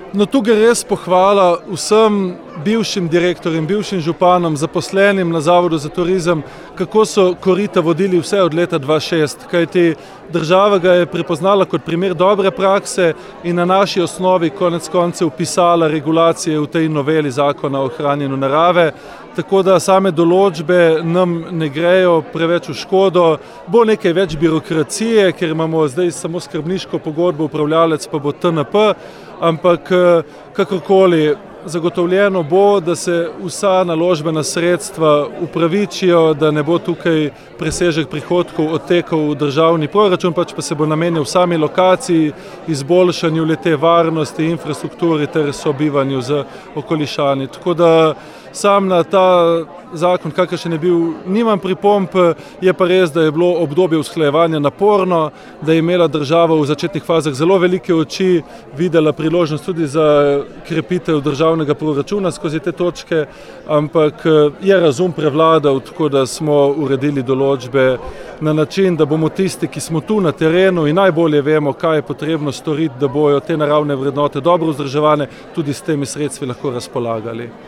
No, tu gre res pohvala vsem bivšim direktorjem, bivšim županom, zaposlenim na Zavodu za turizem, kako so korita vodili vse od leta 2006, kajti država ga je prepoznala kot primer dobre prakse in na naši osnovi konec koncev vpisala regulacije v tej noveli zakona o ohranjanju narave, tako da same določbe nam ne grejo preveč v škodo. Bo nekaj več birokracije, ker imamo zdaj samo skrbniško pogodbo, upravljalec pa bo TNP, ampak kakorkoli zagotovljeno bo, da se vsa naložbena sredstva upravičijo, da ne bo tukaj presežek prihodkov odtekal v državni proračun, pač pa se bo namenjal sami lokaciji, izboljšanju le-te varnosti, infrastrukturi ter sobivanju z okolišani. Tako da sam na ta zakon, kakršen je bil, nimam pripomb, je pa res, da je bilo obdobje usklajevanja naporno, da je imela država v začetnih fazah zelo velike oči, videla priložnost tudi za krepitev državnega proračuna skozi te točke, ampak je razum prevladal, tako da smo uredili določbe na način, da bomo tisti, ki smo tu na terenu in najbolje vemo, kaj je potrebno storiti, da bojo te naravne vrednote dobro vzdrževane, tudi s temi sredstvi lahko razpolagali.